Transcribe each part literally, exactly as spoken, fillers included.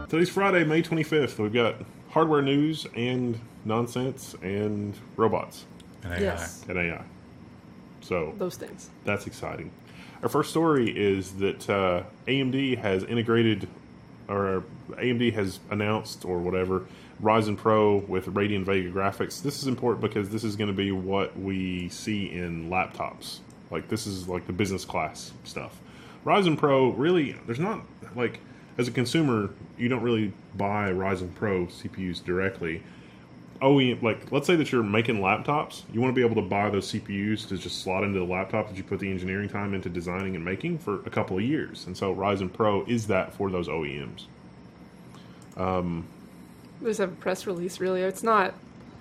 Today's Friday, May twenty-fifth. We've got hardware news and nonsense and robots. And A I. Yes. And A I. So Those things. that's exciting. Our first story is that uh, A M D has integrated, or A M D has announced, or whatever, Ryzen Pro with Radeon Vega graphics. This is important because this is going to be what we see in laptops. Like, this is like the business class stuff. Ryzen Pro, really, there's not, like, as a consumer, you don't really buy Ryzen Pro C P Us directly. O E M, like, let's say that you're making laptops, you want to be able to buy those C P Us to just slot into the laptop that you put the engineering time into designing and making for a couple of years. And so Ryzen Pro is that for those O E Ms. Um, We just have a press release, really. It's not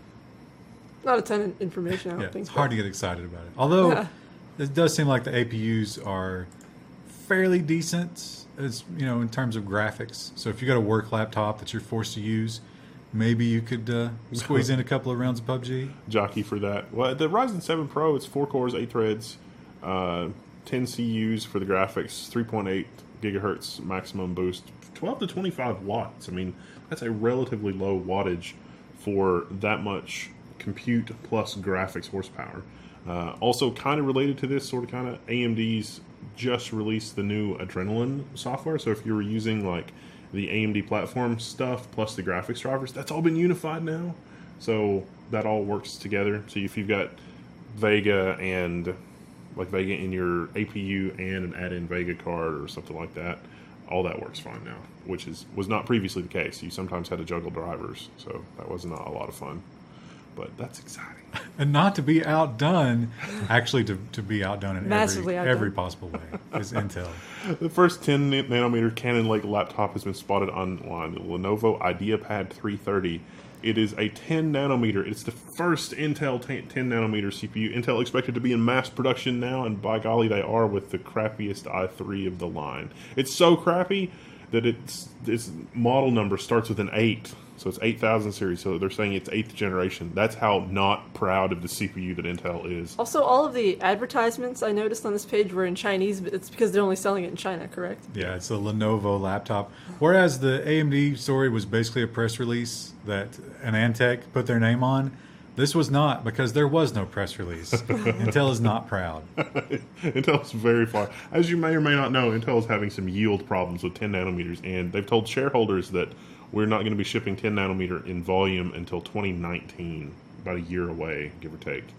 not a ton of information, I don't Yeah, think. it's hard to get excited about it. Although, Yeah. it does seem like the A P Us are fairly decent, as you know, in terms of graphics. So if you got a work laptop that you're forced to use, maybe you could uh, squeeze in a couple of rounds of P U B G. jockey for that. Well, the Ryzen seven Pro, it's four cores, eight threads, uh, ten C Us for the graphics, three point eight gigahertz maximum boost, twelve to twenty-five watts. I mean, that's a relatively low wattage for that much compute plus graphics horsepower. Uh, also, kind of related to this, sort of kind of, A M D's just released the new Adrenalin software. So if you were using like the A M D platform stuff plus the graphics drivers, that's all been unified now. So that all works together. So if you've got Vega and like Vega in your A P U and an add-in Vega card or something like that, all that works fine now, which is was not previously the case. You sometimes had to juggle drivers, so that was not a lot of fun. But that's exciting. And not to be outdone, actually to, to be outdone in Massively every, outdone. every possible way is Intel. The first ten nanometer Cannon Lake laptop has been spotted online. The Lenovo IdeaPad three thirty. It is a ten nanometer. It's the first Intel ten nanometer C P U. Intel expected to be in mass production now, and by golly, they are with the crappiest i three of the line. It's so crappy that its its model number starts with an eight. So it's eight thousand series. So they're saying it's eighth generation. That's how not proud of the C P U that Intel is. Also, all of the advertisements I noticed on this page were in Chinese, but it's because they're only selling it in China, correct? Yeah, it's a Lenovo laptop. Whereas the A M D story was basically a press release that an Antec put their name on, this was not, because there was no press release. Intel is not proud. Intel's very far. As you may or may not know, Intel is having some yield problems with ten nanometers, and they've told shareholders that we're not going to be shipping ten nanometer in volume until twenty nineteen, about a year away, give or take.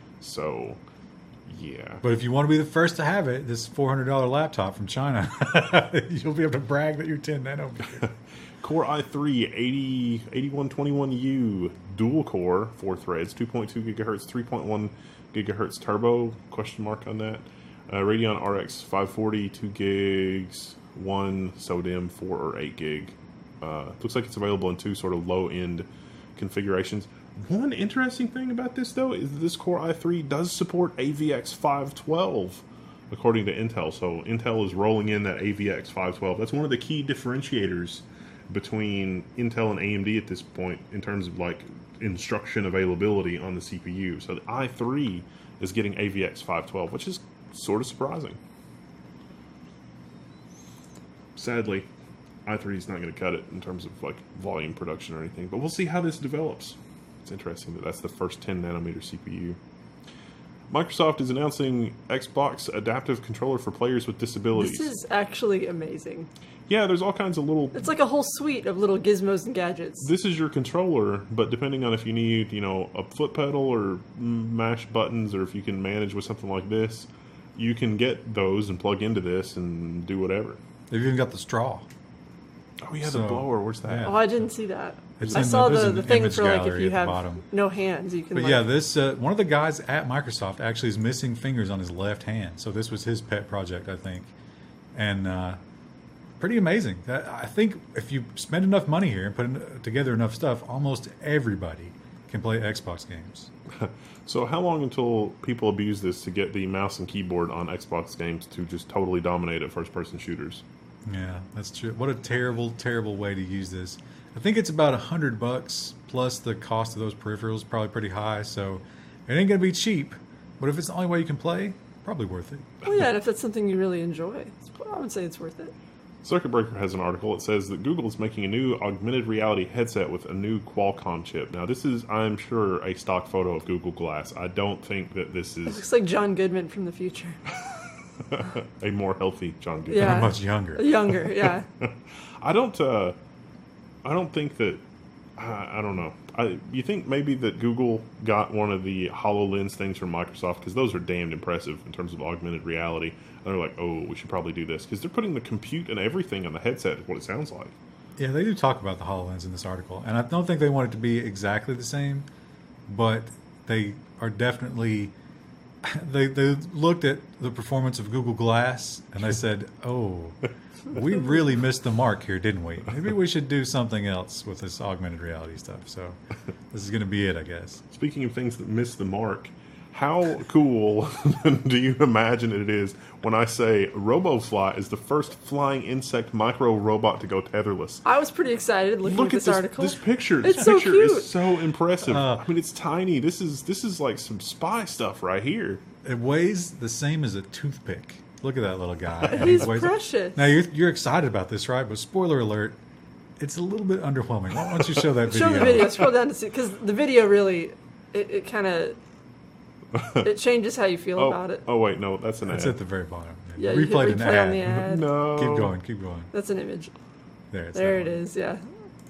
So, yeah. But if you want to be the first to have it, this four hundred dollars laptop from China, you'll be able to brag that you're ten nanometer. Core i three eighty, eighty-one twenty-one U dual core, four threads, two point two gigahertz, three point one gigahertz turbo, question mark on that. Uh, Radeon R X five forty, two gigs, one SODIMM, four or eight gig. Uh, looks like it's available in two sort of low-end configurations. One interesting thing about this, though, is that this Core i three does support A V X five twelve, according to Intel. So Intel is rolling in that A V X five twelve. That's one of the key differentiators between Intel and A M D at this point in terms of like instruction availability on the C P U. So the i three is getting A V X five twelve, which is sort of surprising. Sadly, i three is not going to cut it in terms of like volume production or anything, but we'll see how this develops. It's interesting that that's the first ten nanometer C P U. Microsoft is announcing Xbox Adaptive Controller for players with disabilities. This is actually amazing. Yeah, there's all kinds of little... It's like a whole suite of little gizmos and gadgets. This is your controller, but depending on if you need, you know, a foot pedal or mash buttons, or if you can manage with something like this, you can get those and plug into this and do whatever. They've even got the straw. Oh yeah, So, the blower. Where's that? yeah. Oh, I didn't see that. It's I in saw the- there's the, an the thing image for like if gallery you at the have bottom. no hands, you can. But like, yeah, this uh, one of the guys at Microsoft actually is missing fingers on his left hand. So this was his pet project, I think, and uh, pretty amazing. That- I think if you spend enough money here and put in, together enough stuff, almost everybody can play Xbox games. So how long until people abuse this to get the mouse and keyboard on Xbox games to just totally dominate at first-person shooters? Yeah, that's true. What a terrible, terrible way to use this. I think it's about a hundred bucks plus the cost of those peripherals, probably pretty high. So it ain't gonna be cheap. But if it's the only way you can play, probably worth it. Well, yeah, and if that's something you really enjoy, it's, I would say it's worth it. Circuit Breaker has an article. It says that Google is making a new augmented reality headset with a new Qualcomm chip. Now, this is, I'm sure, a stock photo of Google Glass. I don't think that this It is looks like John Goodman from the future. a more healthy John Goodman. Yeah. How much younger? Younger, yeah. I don't. Uh, I don't think that. I, I don't know. I, you think maybe that Google got one of the HoloLens things from Microsoft because those are damned impressive in terms of augmented reality. And they're like, oh, we should probably do this because they're putting the compute and everything on the headset. Is what it sounds like. Yeah, they do talk about the HoloLens in this article, and I don't think they want it to be exactly the same, but they are definitely. They they looked at the performance of Google Glass and they said, "Oh, we really missed the mark here, didn't we? Maybe we should do something else with this augmented reality stuff." So this is going to be it, I guess. Speaking of things that miss the mark, how cool do you imagine it is when I say RoboFly is the first flying insect micro robot to go tetherless? I was pretty excited looking Look at at this, this article. This picture. This It's so picture cute. is so impressive. Uh, I mean, it's tiny. This is this is like some spy stuff right here. It weighs the same as a toothpick. Look at that little guy. And He's he weighs- precious. Now you're you're excited about this, right? But spoiler alert, it's a little bit underwhelming. Why don't you show that video? Show the video. Scroll down to see, because the video really, it, it kind of, it changes how you feel Oh, about it. oh wait, no, that's an It's ad. at the very bottom. Yeah, you hit Replayed an replay ad. on the ad. No, Keep going. Keep going. That's an image. There, it's There that it one. is. Yeah.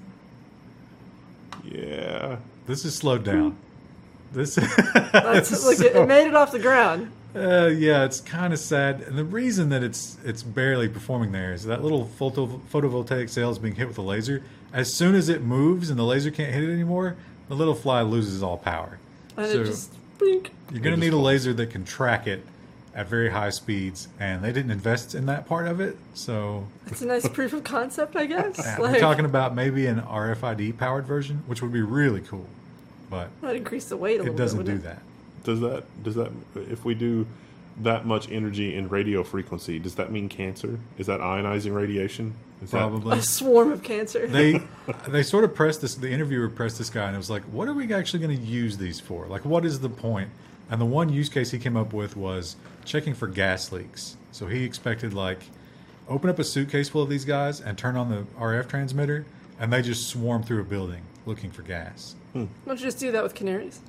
Yeah, This is slowed down. This. That's, look, it, it made it off the ground. Uh, yeah, it's kind of sad, and the reason that it's it's barely performing there is that little photo, photovoltaic cell is being hit with a laser. As soon as it moves and the laser can't hit it anymore, the little fly loses all power. And So it just, blink. you're going It to just need a falls. laser that can track it at very high speeds, and they didn't invest in that part of it. So It's a nice proof of concept, I guess. yeah, Like, we're talking about maybe an R F I D powered version, which would be really cool, but might increase the weight a little it doesn't bit. do wouldn't it? that. does that does that if we do that much energy in radio frequency, does that mean cancer? Is that ionizing radiation? Is Probably. A swarm of cancer. they they sort of pressed this. The interviewer pressed this guy, and it was like, "What are we actually going to use these for? Like, what is the point?" And the one use case he came up with was checking for gas leaks. So he expected like open up a suitcase full of these guys and turn on the R F transmitter, and they just swarm through a building looking for gas. Why don't you just do that with canaries?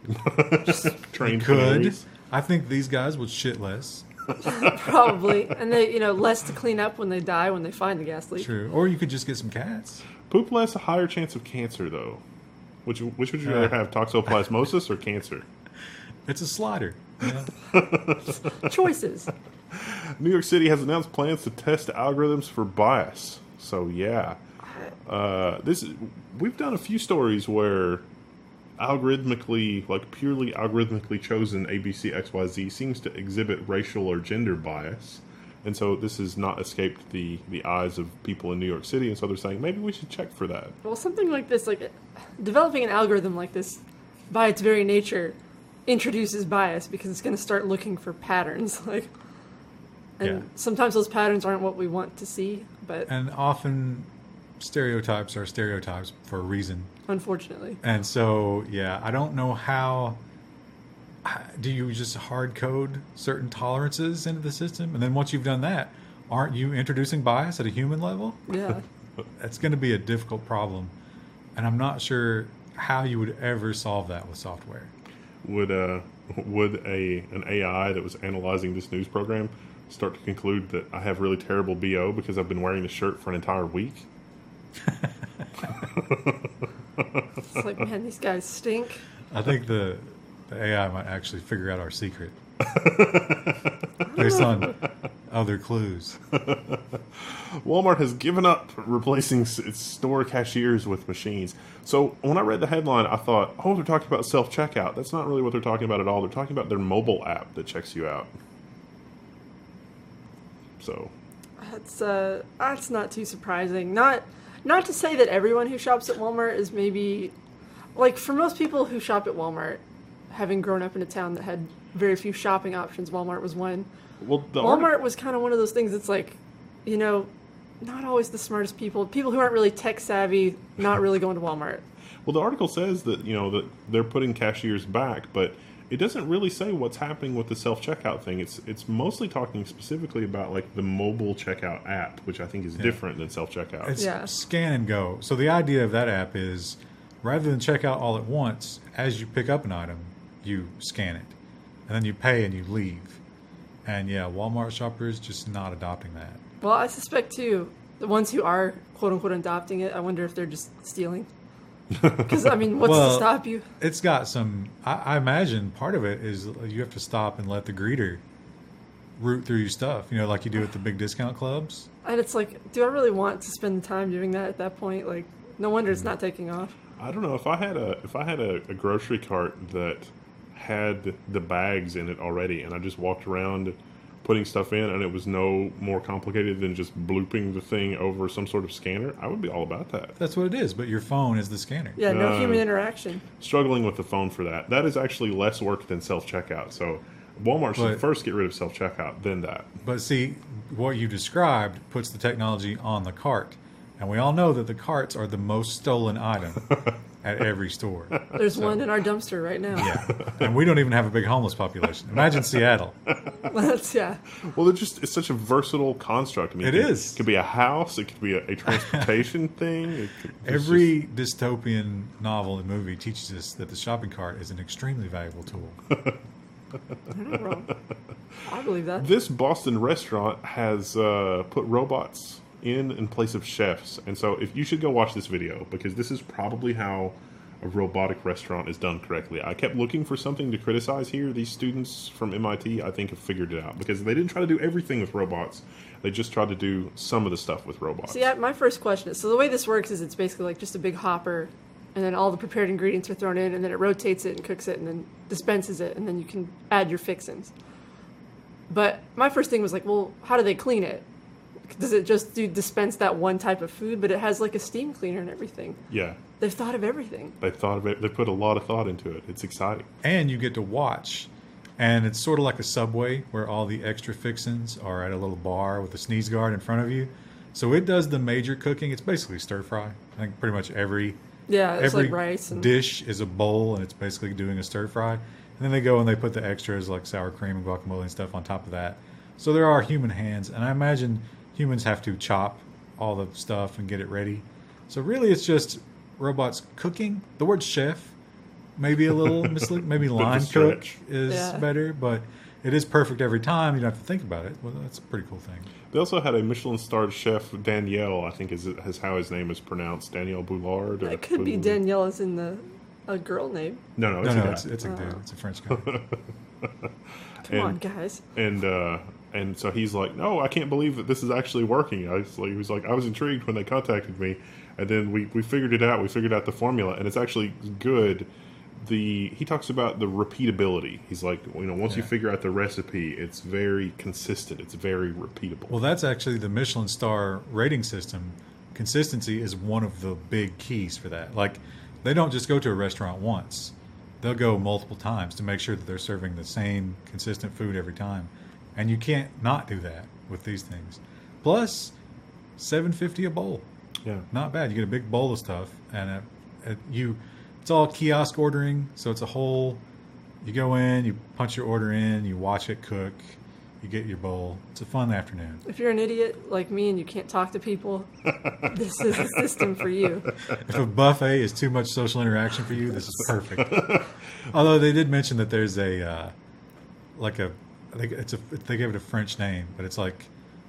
Trained Could canaries? I think these guys would shit less? Probably. And they, you know, less to clean up when they die when they find the gas leak. True. Or you could just get some cats. Poop less, a higher chance of cancer, though. Which which would you Uh. rather have, toxoplasmosis or cancer? It's a slider. you know? Choices. New York City has announced plans to test algorithms for bias. So yeah, uh, this is, we've done a few stories where algorithmically, like purely algorithmically chosen A B C X Y Z seems to exhibit racial or gender bias, and so this has not escaped the the eyes of people in New York City. And so they're saying maybe we should check for that. Well, something like this, like developing an algorithm like this, by its very nature, introduces bias because it's going to start looking for patterns. Like, and Yeah. sometimes those patterns aren't what we want to see, but And often stereotypes are stereotypes for a reason. unfortunately, And so, yeah, I don't know how. Do you just hard code certain tolerances into the system? And then once you've done that, aren't you introducing bias at a human level? yeah. That's going to be a difficult problem. And I'm not sure how you would ever solve that with software. Would uh would a an A I that was analyzing this news program start to conclude that I have really terrible B O because I've been wearing this shirt for an entire week? It's like, man, these guys stink. I think the, the A I might actually figure out our secret based on other clues. Walmart has given up replacing s- its store cashiers with machines. So when I read the headline, I thought, oh, they're talking about self-checkout. That's not really what they're talking about at all. They're talking about their mobile app that checks you out. So, That's uh, that's not too surprising. Not not to say that everyone who shops at Walmart is maybe like for most people who shop at Walmart, having grown up in a town that had very few shopping options, Walmart was one. well, the Walmart artic- was kind of one of those things that's like, you know, not always the smartest people. People who aren't really tech savvy, not really going to Walmart. well, the article says that you know that they're putting cashiers back, but it doesn't really say what's happening with the self checkout thing. It's it's mostly talking specifically about like the mobile checkout app, which I think is different than self checkout. It's Yeah. scan and go. So the idea of that app is rather than check out all at once, as you pick up an item, you scan it. And then you pay and you leave. And yeah, Walmart shoppers just not adopting that. Well, I suspect too, the ones who are quote unquote adopting it, I wonder if they're just stealing. Because I mean, what's Well, to stop you? It's got some. I, I imagine part of it is you have to stop and let the greeter root through your stuff. You know, like you do at the big discount clubs. And it's like, do I really want to spend the time doing that at that point? Like, no wonder it's not taking off. I don't know if I had a if I had a, a grocery cart that had the bags in it already, and I just walked around putting stuff in, and it was no more complicated than just blooping the thing over some sort of scanner, I would be all about that. That's what it is. But your phone is the scanner. Yeah, no No. human interaction. Struggling with the phone for that. That is actually less work than self checkout. So Walmart should But- first get rid of self checkout, then that. But see, what you described puts the technology on the cart. And we all know that the carts are the most stolen item at every store. There's one in our dumpster right now. Yeah. And we don't even have a big homeless population. Imagine Seattle. That's, yeah. Well, they're just, it's such a versatile construct. I mean, It could, is. It could be a house, it could be a, a transportation thing. It could, it's Every dystopian novel and movie teaches us that the shopping cart is an extremely valuable tool. You're not wrong. I believe that. just- this Boston restaurant has uh, put robots in in place of chefs. And so if you should go watch this video, because this is probably how a robotic restaurant is done correctly. I kept looking for something to criticize here. These students from M I T, I think, have figured it out, because they didn't try to do everything with robots. They just tried to do some of the stuff with robots. See, I, my first question is, so the way this works is it's basically like just a big hopper, and then all the prepared ingredients are thrown in, and then it rotates it and cooks it, and then dispenses it, and then you can add your fixins. But my first thing was like, well, how do they clean it? Does it just do dispense that one type of food? But it has like a steam cleaner and everything. Yeah. They've thought of everything. They thought of it. They put a lot of thought into it. It's exciting. And you get to watch. And it's sort of like a Subway where all the extra fixins are at a little bar with a sneeze guard in front of you. So it does the major cooking. It's basically stir fry. I think pretty much every Yeah, it's every like rice and dish is a bowl, and it's basically doing a stir fry. And then they go and they put the extras like sour cream and guacamole and stuff on top of that. So there are human hands, and I imagine humans have to chop all the stuff and get it ready. So really, it's just robots cooking. The word chef maybe a little misleading. Maybe line cook stretch. is Yeah. better, but it is perfect every time. You don't have to think about it. Well, that's a pretty cool thing. They also had a Michelin-starred chef, Danielle, I think is, is how his name is pronounced, Danielle Boulard. Or it could be Boulard. Danielle as in the a girl name. No, no, No, it's no, a guy. it's, it's a dude. It's a French guy. Come And- on, guys. and uh, and so he's like, no, I can't believe that this is actually working. I was like, he was like, I was intrigued when they contacted me, and then we, we figured it out. We figured out the formula, and it's actually good. The he talks about the repeatability. He's like, you know, once you Yeah. figure out the recipe, it's very consistent. It's very repeatable. Well, that's actually the Michelin star rating system. Consistency is one of the big keys for that. Like, they don't just go to a restaurant once. They'll go multiple times to make sure that they're serving the same consistent food every time. And you can't not do that with these things. Plus, seven fifty a bowl. yeah. Not bad. You get a big bowl of stuff, and uh uh you it's all kiosk ordering, so it's a whole. You go in, you punch your order in, you watch it cook, you get your bowl. It's a fun afternoon. If you're an idiot like me and you can't talk to people, this is the system for you. If a buffet is too much social interaction for you, this is perfect. Although they did mention that there's a uh, like a I think it's a they gave it a French name, but it's like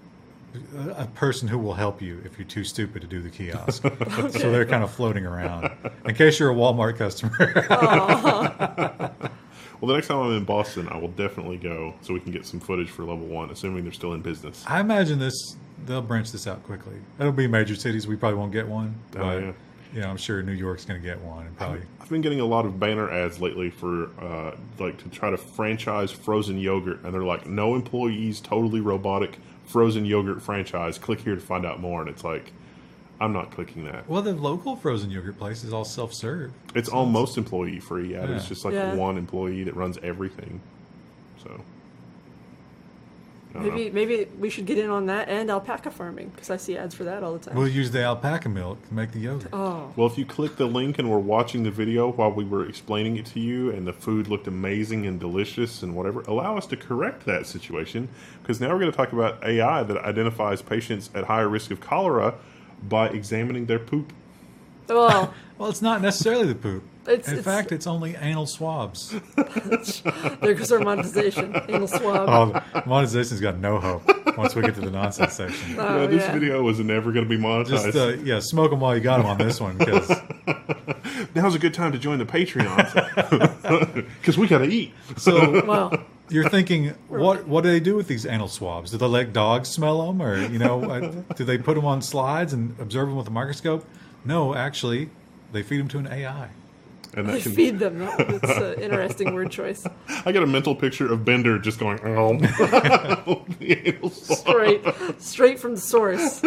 a a person who will help you if you're too stupid to do the kiosk. So they're kind of floating around in case you're a Walmart customer. Well, the next time I'm in Boston, I will definitely go so we can get some footage for level one, assuming they're still in business. I imagine this they'll branch this out quickly. It'll be major cities. We probably won't get one, Oh, but yeah. you know, I'm sure New York's going to get one, and probably. I've been getting a lot of banner ads lately for uh, like to try to franchise frozen yogurt, and they're like, no employees, totally robotic frozen yogurt franchise. Click here to find out more. And it's like, I'm not clicking that. Well, the local frozen yogurt place is all self-serve. It's almost employee free. Yeah, it's Yeah. just like Yeah. one employee that runs everything. So Maybe maybe we should get in on that and alpaca farming because I see ads for that all the time. We'll use the alpaca milk to make the yogurt. oh, Well, if you click the link and were watching the video while we were explaining it to you and the food looked amazing and delicious and whatever, allow us to correct that situation because now we're going to talk about A I that identifies patients at higher risk of cholera by examining their poop. well, Well, it's not necessarily the poop. It's- In it's- fact, it's only anal swabs. there goes our monetization. Anal swab. Oh, monetization's got no hope once we get to the nonsense section. Oh, Yeah, this yeah. video was never going to be monetized. Just uh, yeah, smoke them while you got them on this one because Now's a good time to join the Patreon because we got to eat. so Well, you're thinking, what what do they do with these anal swabs? Do they let dogs smell them, or you know, uh, do they put them on slides and observe them with a microscope? No, actually, they feed them to an A I. And they that can, feed them. That's an interesting word choice. I got a mental picture of Bender just going, oh. The anal swab. Straight, straight from the source.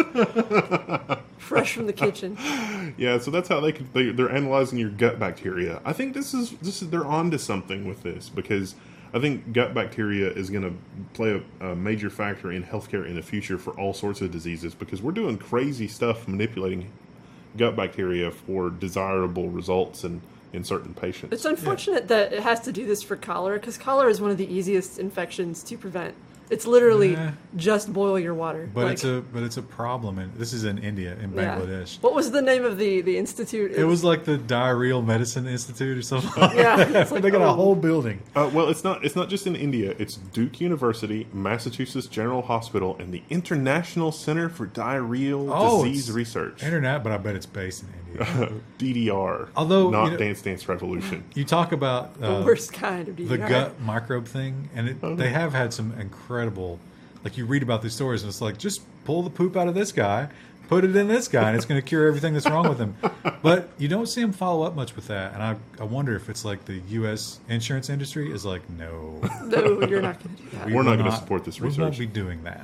Fresh from the kitchen. Yeah, so that's how they, could, they they're analyzing your gut bacteria. I think this is this is they're onto something with this because I think gut bacteria is going to play a, a major factor in healthcare in the future for all sorts of diseases because we're doing crazy stuff manipulating gut bacteria for desirable results and in certain patients. It's unfortunate that it has to do this for cholera because cholera is one of the easiest infections to prevent. It's literally Yeah. just boil your water. But Like, it's a but it's a problem, and this is in India, in yeah. Bangladesh. What was the name of the, the institute? It was like the Diarrheal Medicine Institute or something. Like Yeah, that. it's like, they got a oh. whole building. Uh, well, it's not. It's not just in India. It's Duke University, Massachusetts General Hospital, and the International Center for Diarrheal Oh, Disease it's Research. Internet, but I bet it's based in India. D D R. Although, not you know- Dance Dance Revolution. You talk about the uh, worst kind of D D R. the gut microbe thing, and it, they have had some incredible. Like you read about these stories, and it's like just pull the poop out of this guy, put it in this guy, and it's going to cure everything that's wrong with him. But you don't see him follow up much with that, and I I wonder if it's like the U S insurance industry is like, no, No, you're not going to do that. we We're not will gonna support this We won't research. be doing that.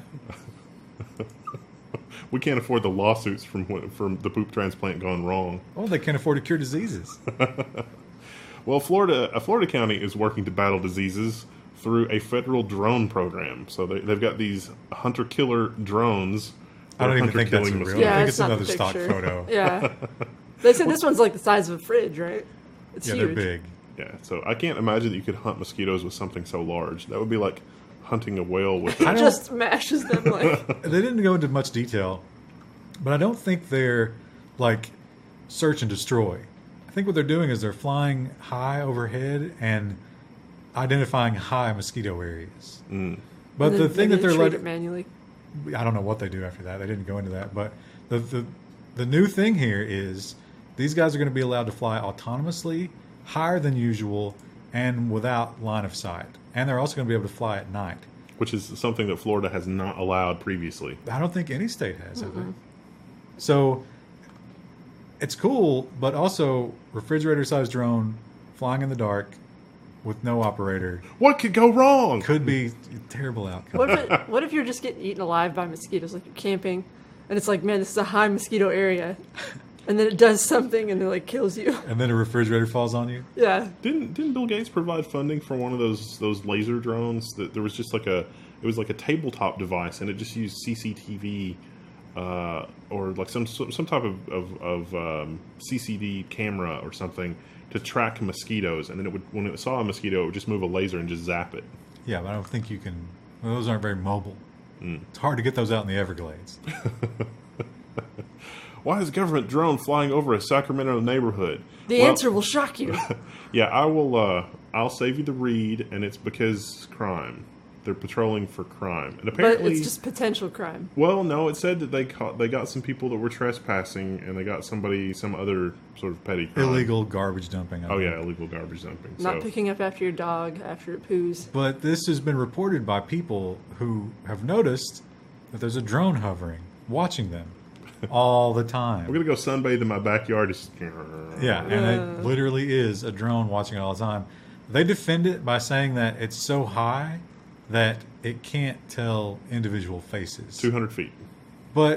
We can't afford the lawsuits from what- from the poop transplant gone wrong. Oh, they can't afford to cure diseases. Well, Florida, a Florida county is working to battle diseases through a federal drone program. So they, they've got these hunter-killer drones. I don't that are even think that's hunter-killing a real. mosquitoes. I Yeah, think it's it's not the another stock picture. photo. Yeah. They said this one's like the size of a fridge, right? It's Yeah, huge. they're big. Yeah, so I can't imagine that you could hunt mosquitoes with something so large. That would be like hunting a whale with I a It don't- just mashes them like. They didn't go into much detail, but I don't think they're like search and destroy. I think what they're doing is they're flying high overhead and identifying high mosquito areas. Mm. But and the then- thing then that they're they treat letting, it manually. I don't know what they do after that. They didn't go into that. But the the, the new thing here is these guys are going to be allowed to fly autonomously, higher than usual, and without line of sight. And they're also going to be able to fly at night. which is something that Florida has not allowed previously. I don't think any state has, have they? So it's cool, but also refrigerator-sized drone flying in the dark with no operator What could go wrong? could be a terrible outcome. What if it, what if you're just getting eaten alive by mosquitoes? Like you're camping, and it's like, man, this is a high mosquito area, and then it does something and it like kills you. And then a refrigerator falls on you. Yeah, Didn't didn't Bill Gates provide funding for one of those those laser drones? That there was just like a it was like a tabletop device, and it just used C C T V uh, or like some some some type of of, of um, C C D camera or something to track mosquitoes, and then it would when it saw a mosquito, it would just move a laser and just zap it. Yeah, but I don't think you can. Well, those aren't very mobile. It's hard to get those out in the Everglades. Why is government drone flying over a Sacramento neighborhood? the Well, answer will shock you. Yeah, I will. Uh, I'll save you the read, and it's because crime. They're patrolling for crime, and But apparently, it's just potential crime. well, no, it said that they caught they got some people that were trespassing, and they got somebody some other sort of petty crime. Illegal garbage dumping. I Oh think. yeah, illegal garbage dumping. Not so picking up after your dog after it poos. But this has been reported by people who have noticed that there's a drone hovering, watching them all the time. we're gonna go sunbathe in my backyard. Just, Yeah, and Yeah. it literally is a drone watching it all the time. They defend it by saying that it's so high that it can't tell individual faces. two hundred feet. But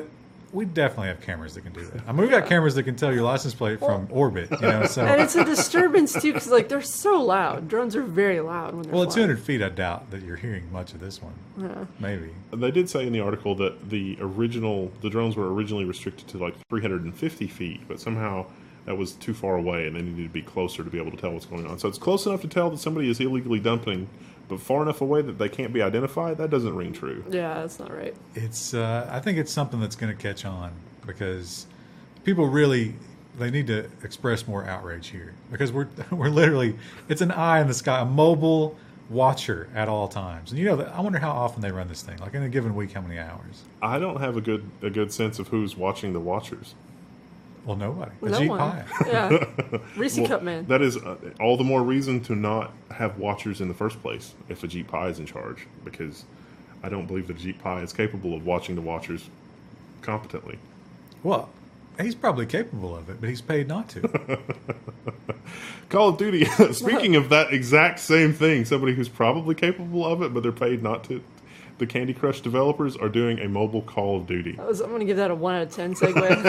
we definitely have cameras that can do that. I mean, we've got cameras that can tell your license plate from orbit. You know, so And it's a disturbance too, because like they're so loud. Drones are very loud when they're well, at two flying. hundred feet, I doubt that you're hearing much of this one. Yeah. Maybe. They did say in the article that the original, the drones were originally restricted to like three hundred fifty feet, but somehow that was too far away and they needed to be closer to be able to tell what's going on. So it's close enough to tell that somebody is illegally dumping, but far enough away that they can't be identified. That doesn't ring true. Yeah, that's not right. It's. Uh, I think it's something that's going to catch on because people really they need to express more outrage here because we're we're literally it's an eye in the sky, a mobile watcher at all times. And you know, I wonder how often they run this thing. Like in a given week, how many hours? I don't have a good a good sense of who's watching the watchers. Well, nobody. A No Jeep one. Pi. Yeah. Reese Well, Cup man. That is uh, all the more reason to not have watchers in the first place if a Jeep Pi is in charge, because I don't believe that a Jeep Pi is capable of watching the watchers competently. Well, he's probably capable of it, but he's paid not to. Call of Duty, speaking of that exact same thing, somebody who's probably capable of it, but they're paid not to. The Candy Crush developers are doing a mobile Call of Duty. That was, I'm going to give that a one out of ten segue.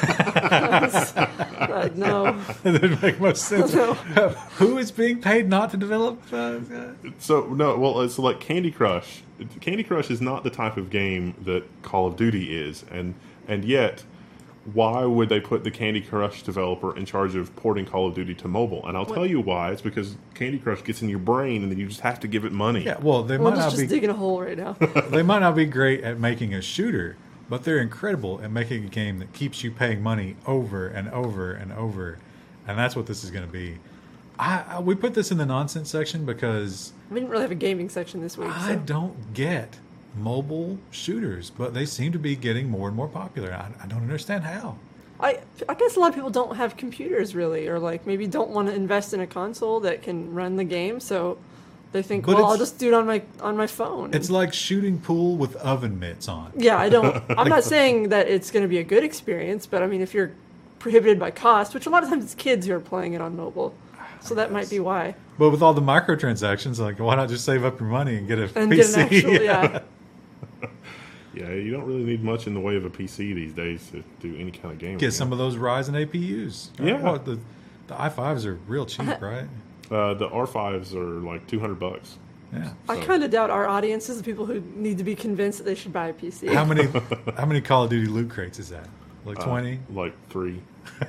uh, no. That doesn't make much sense. No. Who is being paid not to develop? Uh, uh, So, no, well, it's like Candy Crush. Candy Crush is not the type of game that Call of Duty is, and and yet, why would they put the Candy Crush developer in charge of porting Call of Duty to mobile? And I'll tell you why. It's because Candy Crush gets in your brain, and then you just have to give it money. yeah, well, they We're might just, not be. just digging a hole right now. They might not be great at making a shooter, but they're incredible at making a game that keeps you paying money over and over and over, and that's what this is going to be. I, I we put this in the nonsense section because We didn't really have a gaming section this week. I So. don't get mobile shooters, but they seem to be getting more and more popular. I, I don't understand how. I, I guess a lot of people don't have computers really, or like maybe don't want to invest in a console that can run the game, so they think, But well, I'll it's- just do it on my on my phone. It's like shooting pool with oven mitts on. yeah, I don't. I'm not saying that it's going to be a good experience, but I mean, if you're prohibited by cost, which a lot of times it's kids who are playing it on mobile, so that might be why. But with all the microtransactions, like why not just save up your money and get a And P get C? an actual, yeah. Yeah, you don't really need much in the way of a P C these days to do any kind of game. Get some of those Ryzen A P Us. Right? Yeah. What, the the i fives are real cheap, right? Uh, the R fives are like two hundred bucks. Yeah. I So- kind of doubt our audience is the people who need to be convinced that they should buy a P C. How many how many Call of Duty loot crates is that? Like twenty? Uh, like three.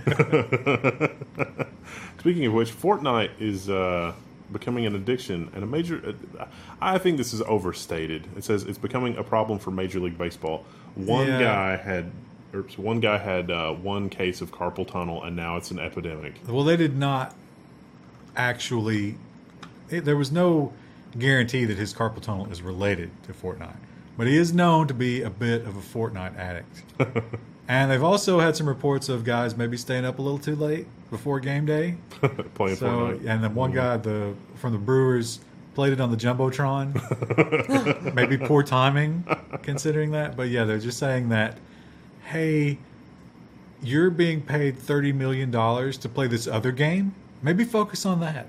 Speaking of which, Fortnite is uh, becoming an addiction and a major. Uh, I think this is overstated. It says it's becoming a problem for Major League Baseball. One Yeah. guy had, oops, one guy had uh, one case of carpal tunnel, and now it's an epidemic. Well, they did not actually. It, there was no guarantee that his carpal tunnel is related to Fortnite, but he is known to be a bit of a Fortnite addict. And they've also had some reports of guys maybe staying up a little too late before game day. Playing So, Fortnite. and then one guy the from the Brewers played it on the jumbotron. Maybe poor timing, considering that. But yeah, they're just saying that, hey, you're being paid thirty million dollars to play this other game. Maybe focus on that.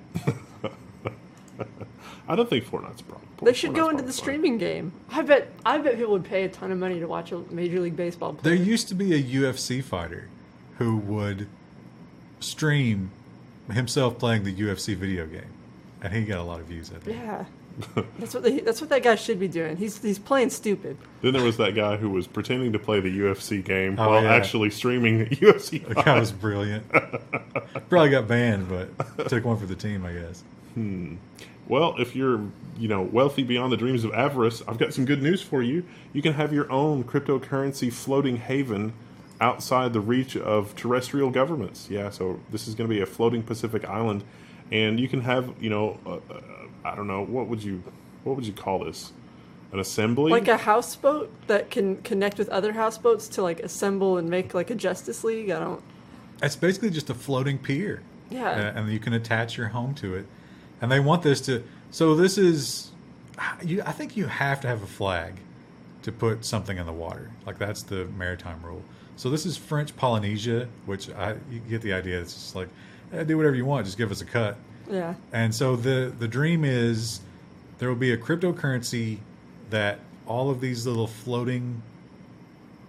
I don't think Fortnite's a problem. They should go Fortnite's into probably the fine. streaming game. I bet. I bet people would pay a ton of money to watch a Major League Baseball There play. used to be a U F C fighter who would stream himself playing the U F C video game, and he got a lot of views. I think. Yeah, that's what they, that's what that guy should be doing. He's he's playing stupid. Then there was that guy who was pretending to play the U F C game Oh, while yeah. actually streaming U F C. The guy was brilliant. Probably got banned, but took one for the team, I guess. Well, if you're, you know, wealthy beyond the dreams of avarice, I've got some good news for you. You can have your own cryptocurrency floating haven outside the reach of terrestrial governments. Yeah, so this is going to be a floating Pacific island, and you can have, you know, uh, uh, I don't know, what would you, what would you call this? An assembly? Like a houseboat that can connect with other houseboats to like assemble and make like a Justice League. I don't. It's basically just a floating pier. Yeah. Uh, and you can attach your home to it. And they want this to. So this is. You, I think you have to have a flag to put something in the water. Like that's the maritime rule. So this is French Polynesia, which I you get the idea. It's just like, eh, do whatever you want. Just give us a cut. Yeah. And so the the dream is there will be a cryptocurrency that all of these little floating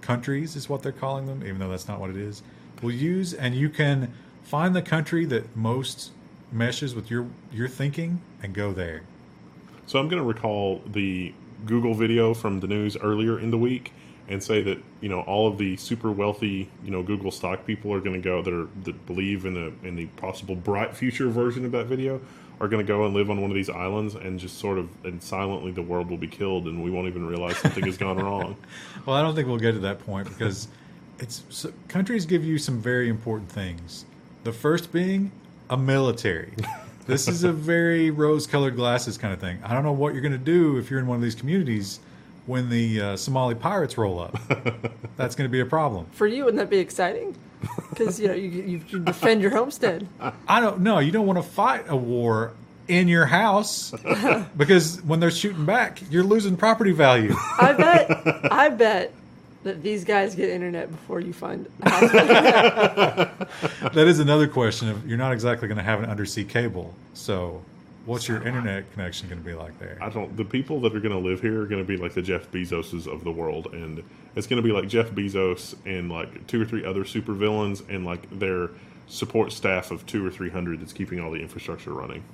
countries is what they're calling them, even though that's not what it is, will use, and you can find the country that most meshes with your your thinking and go there. So I'm going to recall the Google video from the news earlier in the week and say that, you know, all of the super wealthy, you know, Google stock people are going to go that, are, that believe in the in the possible bright future version of that video are going to go and live on one of these islands, and just sort of, and silently the world will be killed and we won't even realize something has gone wrong. Well, I don't think we'll get to that point because it's so, countries give you some very important things. The first being a military. This is a very rose-colored glasses kind of thing. I don't know what you're going to do if you're in one of these communities when the uh, Somali pirates roll up. That's going to be a problem. For you, wouldn't that be exciting? Because, you know, you, you, you defend your homestead. I don't know. You don't want to fight a war in your house because when they're shooting back, you're losing property value. I bet, I bet that these guys get internet before you find a house with internet. That is another question. Of, you're not exactly going to have an undersea cable. So what's your internet connection going to be like there? I don't. The people that are going to live here are going to be like the Jeff Bezoses of the world, and it's going to be like Jeff Bezos and like two or three other supervillains and like their support staff of two or three hundred that's keeping all the infrastructure running.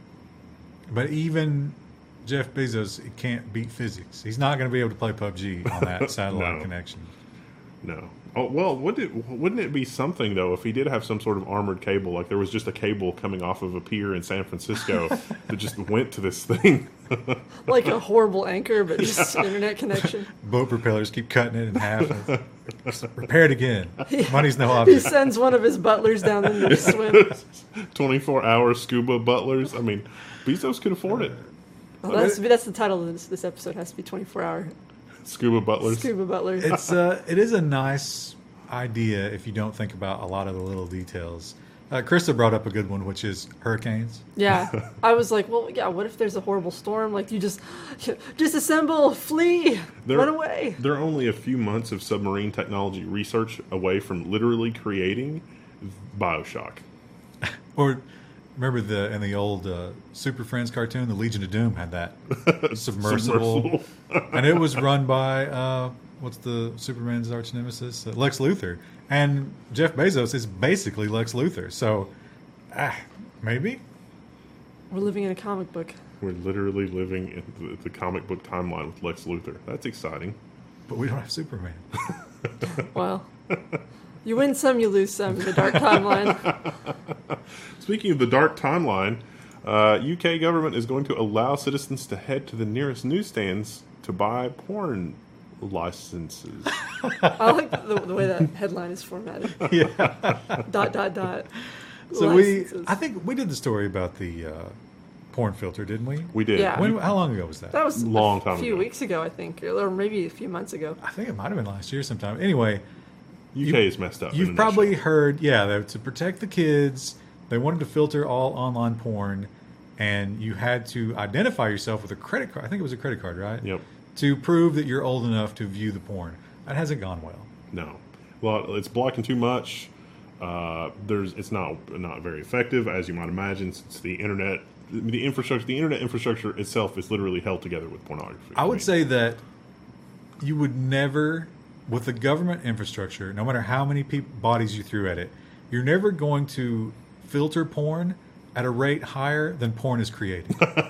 But even Jeff Bezos can't beat physics. He's not going to be able to play P U B G on that satellite No. connection. No. Oh well, wouldn't it, wouldn't it be something though if he did have some sort of armored cable, like there was just a cable coming off of a pier in San Francisco that just went to this thing? Like a horrible anchor, but just internet connection. Boat propellers keep cutting it in half. And repair it again. Money's no He object. sends one of his butlers down there to swim. twenty-four hour scuba butlers. I mean, Bezos could afford it. Well, that's, that's the title of this, this episode. Has to be twenty-four hour Scuba butlers. scuba butlers. It's uh, it is a nice idea if you don't think about a lot of the little details. Uh, Krista brought up a good one, which is hurricanes. Yeah, I was like, well, yeah. What if there's a horrible storm? Like, you just disassemble, flee, There- run away. They're only a few months of submarine technology research away from literally creating Bioshock. Or remember the in the old uh, Super Friends cartoon, the Legion of Doom had that submersible, Submersible. and it was run by uh, what's the Superman's arch nemesis, uh, Lex Luthor, and Jeff Bezos is basically Lex Luthor. So, ah, maybe. We're living in a comic book. We're literally living in the, the comic book timeline with Lex Luthor. That's exciting. But we don't have Superman. Well, you win some, you lose some in the dark timeline. Speaking of the dark timeline, uh, U K government is going to allow citizens to head to the nearest newsstands to buy porn licenses. I like the, the way that headline is formatted. Yeah. Dot dot dot. So Licenses. we, I think we did the story about the uh, porn filter, didn't we? We did. Yeah. When, how long ago was that? That was Long a time few ago. weeks ago, I think, or maybe a few months ago. I think it might have been last year sometime. Anyway, U K is messed up. in you've a probably nutshell. heard, yeah, that to protect the kids, they wanted to filter all online porn, and you had to identify yourself with a credit card. I think it was a credit card, right? Yep. To prove that you're old enough to view the porn. That hasn't gone well. No. Well, it's blocking too much. Uh, there's, it's not not very effective, as you might imagine, since the internet, the infrastructure, the internet infrastructure itself is literally held together with pornography. I would mean, say that you would never, with the government infrastructure, no matter how many peop bodies you threw at it, you're never going to filter porn at a rate higher than porn is created.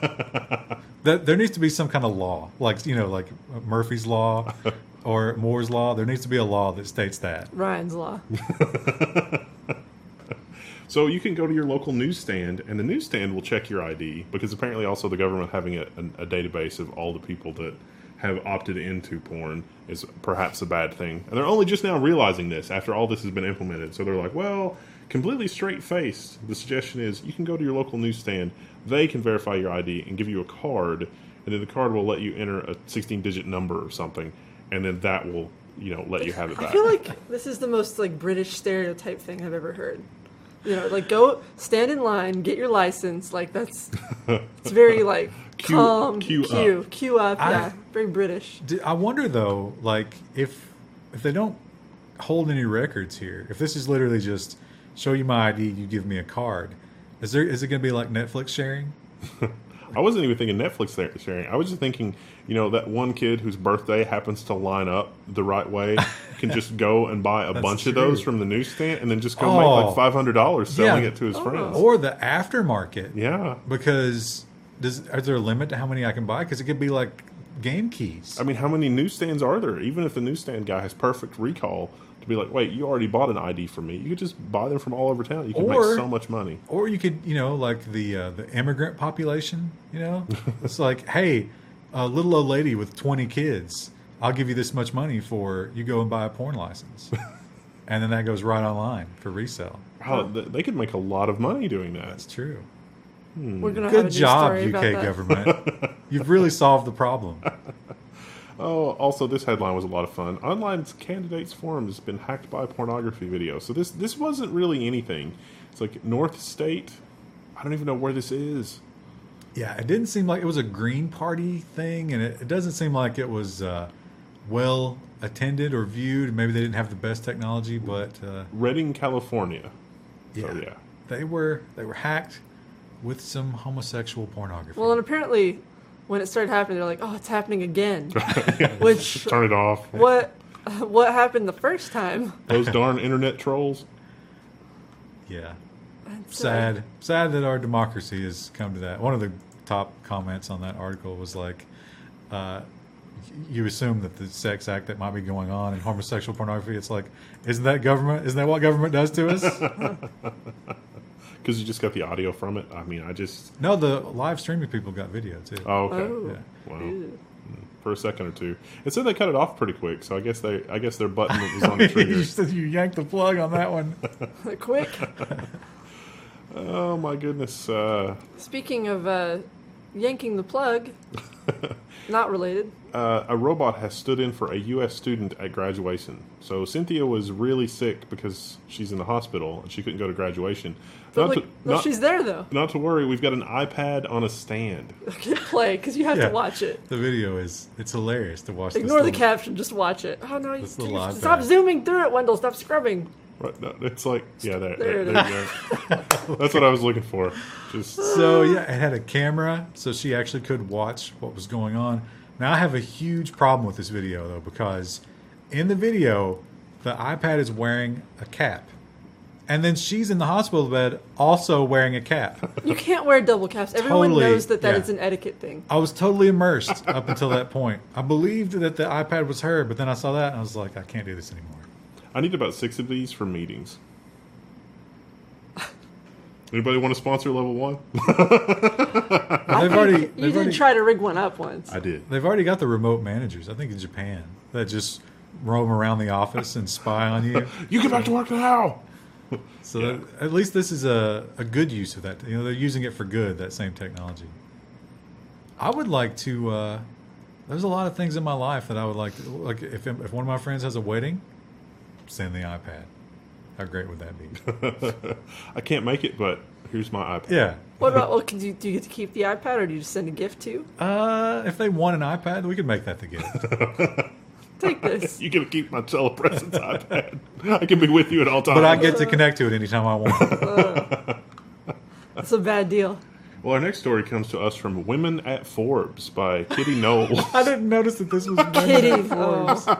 That there needs to be some kind of law, like you know, like Murphy's Law or Moore's Law. There needs to be a law that states that. Ryan's Law. So you can go to your local newsstand, and the newsstand will check your I D, because apparently also the government having a, a, a database of all the people that have opted into porn is perhaps a bad thing. And they're only just now realizing this after all this has been implemented. So they're like, well, completely straight-faced, the suggestion is you can go to your local newsstand, they can verify your I D and give you a card, and then the card will let you enter a sixteen-digit number or something, and then that will, you know, let you have it I back. feel like this is the most like British stereotype thing I've ever heard. You know, like go stand in line, get your license. Like that's it's very like Queue- calm, queue queue, up. queue up. I- Yeah, very British. D- I wonder though, like if if they don't hold any records here, if this is literally just show you my I D, you give me a card, is there is it going to be like Netflix sharing? I wasn't even thinking Netflix there- sharing. I was just thinking, you know, that one kid whose birthday happens to line up the right way can just go and buy a That's bunch of true. those from the newsstand and then just go Oh. make like five hundred dollars selling Yeah. it to his friends. Or the aftermarket. Yeah. Because does is there a limit to how many I can buy? Because it could be like game keys. I mean, how many newsstands are there? Even if the newsstand guy has perfect recall, to be like, wait, you already bought an I D from me. You could just buy them from all over town. You can Or- make so much money. Or you could, you know, like the uh, the immigrant population. You know, it's like, hey, a little old lady with twenty kids, I'll give you this much money for you go and buy a porn license, and then that goes right online for resale. Wow, th- they could make a lot of money doing that. That's true. We're gonna have a Good new job, story U about K that. government. You've really solved the problem. Oh, also, this headline was a lot of fun. Online candidates forum has been hacked by pornography video. So this this wasn't really anything. It's like North State. I don't even know where this is. Yeah, it didn't seem like it was a Green Party thing, and it, it doesn't seem like it was uh, well attended or viewed. Maybe they didn't have the best technology, but uh, Redding, California. yeah, So, yeah. they were they were hacked with some homosexual pornography. Well, and apparently, when it started happening, they're like, "Oh, it's happening again." Which Turn it off. what what happened the first time? Those darn internet trolls. yeah, It's, uh, sad, sad that our democracy has come to that. One of the top comments on that article was like, uh, "You assume that the sex act that might be going on in homosexual pornography, it's like, isn't that government? Isn't that what government does to us?" Because you just got the audio from it. I mean, I just... No, the live streaming people got video too. Oh, okay. Oh. Yeah. Wow. Ew. For a second or two. It said they cut it off pretty quick, so I guess they, I guess their button was on the you, trigger. said you yanked the plug on that one. Quick. Oh, my goodness. Uh, Speaking of uh, yanking the plug, not related. uh, a robot has stood in for a U S student at graduation. So Cynthia was really sick because she's in the hospital and she couldn't go to graduation. But Not like, to, no, not, she's there though. not to worry, we've got an iPad on a stand. Hit play because you have Yeah. to watch it. The video is it's hilarious to watch. Ignore this the little, caption, just watch it. Oh no! You, This little you- iPad. stop zooming through it, Wendell. Stop scrubbing. Right? No, it's like, yeah, there, There there, it there you go. That's what I was looking for. Just So yeah, it had a camera, so she actually could watch what was going on. Now I have a huge problem with this video though, because in the video, the iPad is wearing a cap, and then she's in the hospital bed also wearing a cap. You can't wear double caps. Everyone Totally, knows that that yeah. is an etiquette thing. I was totally immersed up until that point. I believed that the iPad was her, but then I saw that and I was like, I can't do this anymore. I need about six of these for meetings. Anybody want to sponsor level one? But they've already You they've didn't already, try to rig one up once. I did. they've already got the remote managers. I think in Japan that just roam around the office and spy on you. You get back to work now. So Yeah. that, at least this is a, a good use of that. You know, they're using it for good, that same technology. I would like to, uh, there's a lot of things in my life that I would like to, like if, if one of my friends has a wedding, send the iPad. How great would that be? I can't make it, but here's my iPad. Yeah. What about? Well, can you, do you get to keep the iPad, or do you just send a gift too? Uh, if they want an iPad, we could make that the gift. Take this. You get to keep my telepresence iPad. I can be with you at all times. But I get to connect to it anytime I want. That's a bad deal. Well, our next story comes to us from Women at Forbes by Kitty Knowles. I didn't notice that this was Kitty. Oh.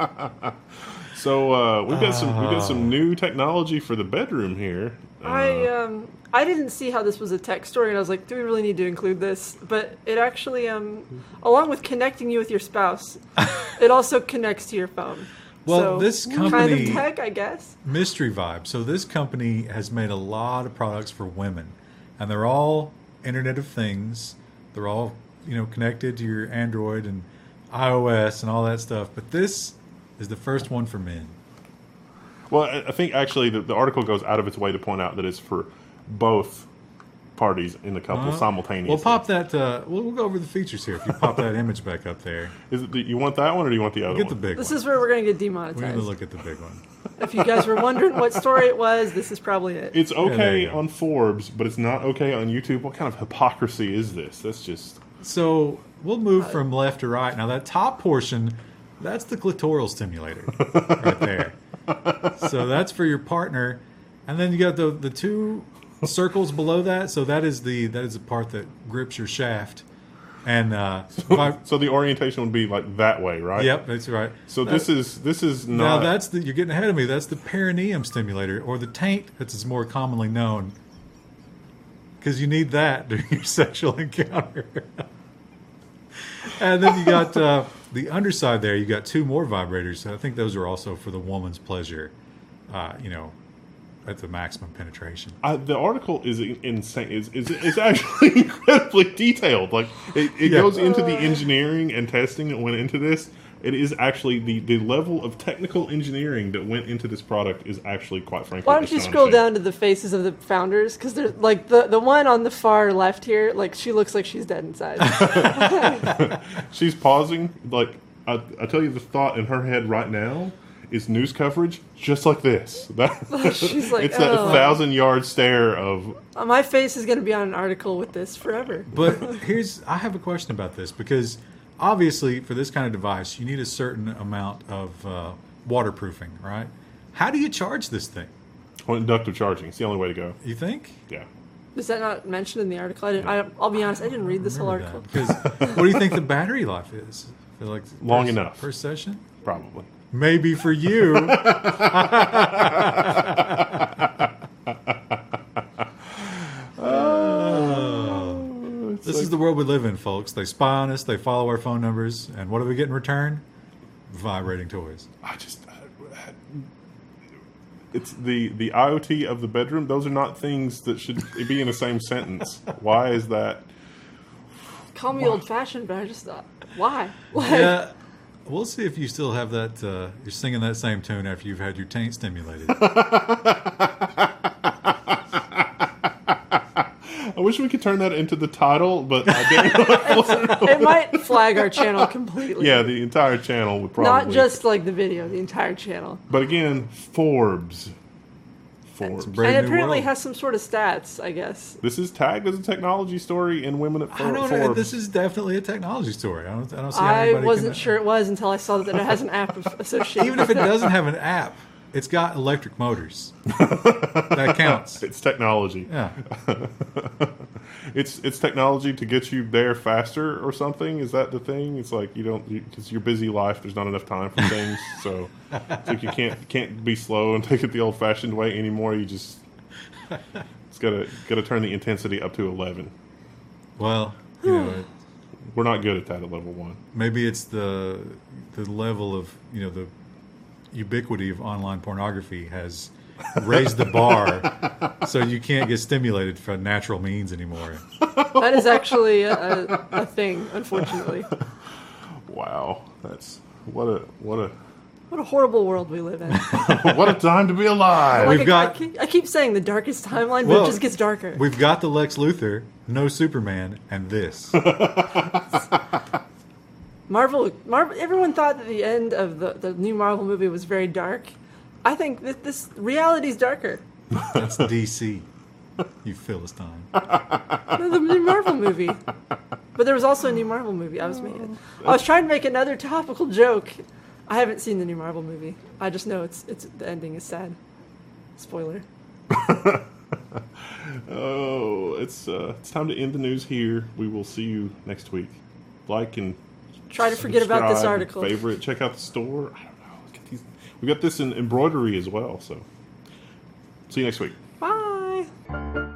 So uh, we've got some we've got Oh. some new technology for the bedroom here. Uh, I um I didn't see how this was a tech story, and I was like, do we really need to include this? But it actually um along with connecting you with your spouse, it also connects to your phone. Well, So, this kind company- of tech, I guess. Mystery Vibe. So this company has made a lot of products for women, and they're all Internet of Things. They're all, you know, connected to your Android and iOS and all that stuff. But this is the first one for men. well, I I think actually the, the article goes out of its way to point out that it's for both parties in the couple Uh, simultaneously. We'll pop that. Uh, we'll, we'll go over the features here. If you pop that image back up there, Is it, do you want that one or do you want the other get the one? big This one. is where we're going to get We're going demonetized. to look at the big one. If you guys were wondering what story it was, this is probably it. It's there okay you go. on Forbes, but it's not okay on YouTube. What kind of hypocrisy is this? That's just So we'll move from left to right. Now that top portion, that's the clitoral stimulator right there. So that's for your partner, and then you got the the two circles below that. So that is the that is the part that grips your shaft. And uh, my, So the orientation would be like that way, right? yep, that's right. So That- this is this is now not. that's the you're getting ahead of me. That's the perineum stimulator, or the taint, as it's more commonly known, because you need that during your sexual encounter. And then you got uh, the underside there. You got two more vibrators. I think those are also for the woman's pleasure. Uh, you know, at the maximum penetration. I, the article is insane. Is is it's actually incredibly detailed. Like it, it Yeah. goes into the engineering and testing that went into this. It is actually the, the level of technical engineering that went into this product is actually quite frankly. Why don't you scroll astonishing. down to the faces of the founders? Because there's like the the one on the far left here, like she looks like she's dead inside. She's pausing. Like I, I tell you, the thought in her head right now is news coverage just like this. That, She's like, it's that "Oh." thousand yard stare of Uh, My face is going to be on an article with this forever. But here's I have a question about this because obviously for this kind of device you need a certain amount of uh, waterproofing, right? How do you charge this thing? well, inductive charging. It's the only way to go. You think? Yeah. Is that not mentioned in the article? I didn't, I, I'll be honest, I didn't read this whole article. Because what do you think the battery life is? I feel like Long per, enough. per session. Probably. Maybe for you. Oh. This is the world we live in, folks. They spy on us, they follow our phone numbers, and what do we get in return? Vibrating toys. I just. I, I, it's the, the IoT of the bedroom. Those are not things that should be in the same sentence. Why is that? Call me old fashioned, but I just thought, why? Like, Yeah. We'll see if you still have that. Uh, you're singing that same tune after you've had your taint stimulated. I wish we could turn that into the title, but I didn't. it might flag our channel completely. Yeah, the entire channel would probably. Not just like the video, the entire channel. But again, Forbes. Forbes. Brave and it new apparently world. has some sort of stats, I guess. This is tagged as a technology story in Women at For- I don't Forbes. know. This is definitely a technology story. I don't. I don't see how I anybody wasn't can, sure it was until I saw that it has an app associated Even if with it doesn't have an app, it's got electric motors. That counts. It's technology. Yeah. It's it's technology to get you there faster or something. Is that the thing? It's like you don't because your busy life. There's not enough time for things, so it's like you can't can't be slow and take it the old fashioned way anymore. You just it's gotta gotta turn the intensity up to eleven. Well, you know, it, We're not good at that at level one. maybe it's the the level of you know the ubiquity of online pornography has raised the bar, so you can't get stimulated for natural means anymore. That is actually a, a, a thing, unfortunately. Wow, that's what a what a What a horrible world we live in. what a time to be alive. We've Like, I, got- I, keep, I keep saying the darkest timeline, but Well, it just gets darker. We've got the Lex Luthor, no Superman, and this. Marvel, Marvel. Everyone thought that the end of the, the new Marvel movie was very dark. I think that this reality is darker. That's D C. You Philistine. than the new Marvel movie. But there was also a new Marvel movie I was making. I was trying to make another topical joke. I haven't seen the new Marvel movie. I just know it's it's the ending is sad. Spoiler. Oh, it's uh, it's time to end the news here. We will see you next week. Like and Try to forget about this subscribe, article. Favorite. Check out the store. I don't know. Look at these. We got this in embroidery as well. So see you next week. Bye.